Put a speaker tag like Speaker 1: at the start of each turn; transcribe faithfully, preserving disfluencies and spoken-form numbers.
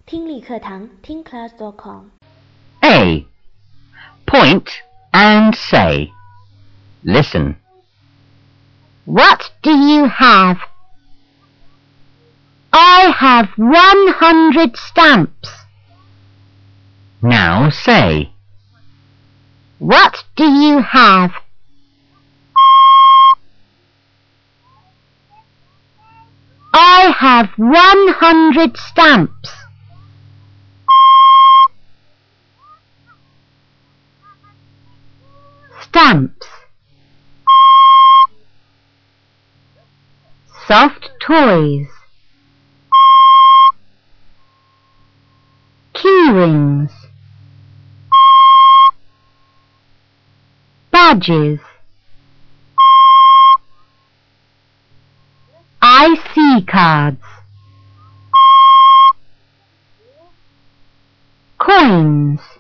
Speaker 1: 听力课堂听 class dot com。
Speaker 2: A. Point and say. Listen.
Speaker 3: What do you have? I have one hundred stamps.
Speaker 2: Now say.
Speaker 3: What do you have? I have one hundred stamps. Stamps. Soft toys. Key rings. Badges. I C cards. Coins.